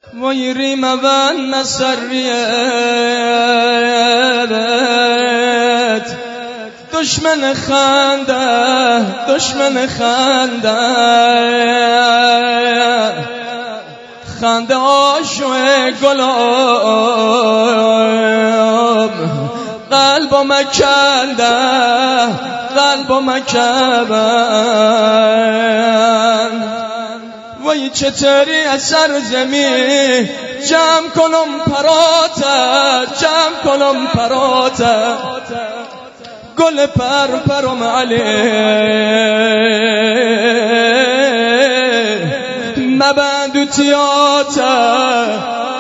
وای ریم و نسریت دشمن خنده خنده عاشق گلاب قلبم کندن وای چطوری از سرزمین جمع کنم پراته گل پرم علی مبند و تیاته